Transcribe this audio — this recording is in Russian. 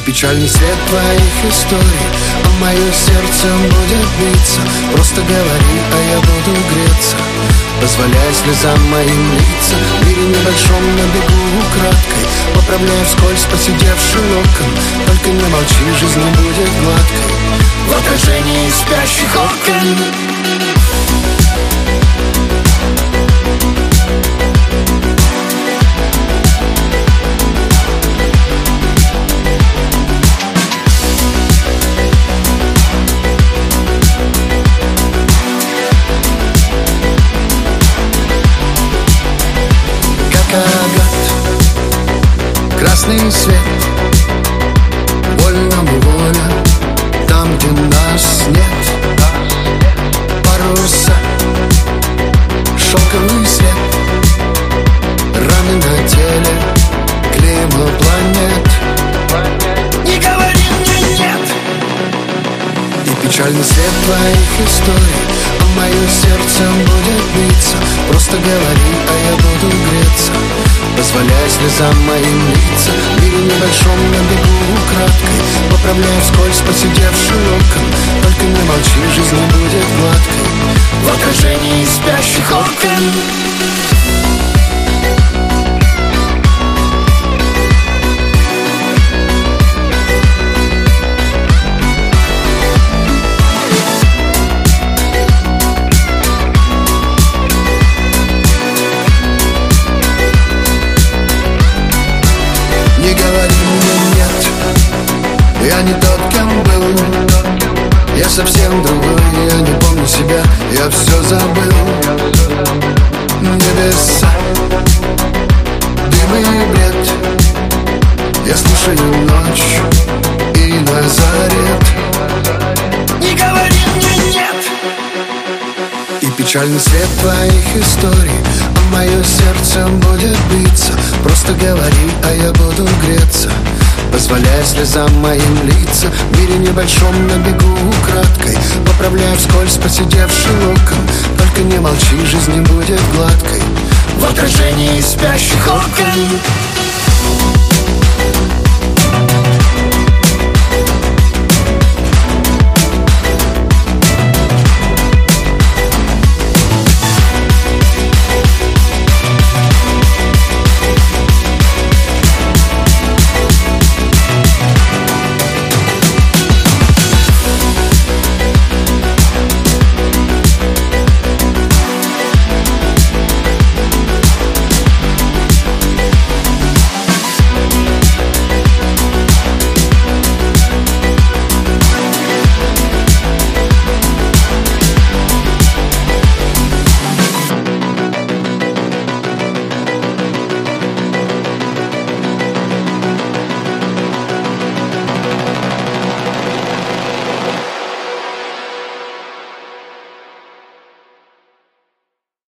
печальный свет твоих историй, а мое сердце будет биться. Просто говори, а я буду греться, позволяя слезам моим литься. В мире небольшом на бегу украдкой, поправляя вскользь посидевший локон. Только не молчи, жизнь не будет гладкой в отражении спящих окон. Красный свет, вольному воля, там, где нас нет. Паруса, шелковый свет, раны на теле, клейма планет. Не говори мне нет. И печальный свет твоих историй, а мое сердце будет биться. Просто говори, а я буду греться, позволяя слезам моим литься. В мире небольшом на бегу украдкой, поправляя вскользь посидевший локон. Только не молчи, жизнь не будет гладкой в отражении спящих окон. Не говори мне нет, я не тот, кем был. Я совсем другой, я не помню себя, я все забыл. Небеса, дым и бред, я слушаю ночь и Назарет. Не говори мне нет. И печальный свет твоих историй, а мое сердце будет биться. Просто говори, а я буду греться, позволяя слезам моим литься. В мире небольшом на бегу украдкой, поправляя вскользь посидевший локон. Только не молчи, жизнь не будет гладкой в отражении спящих окон.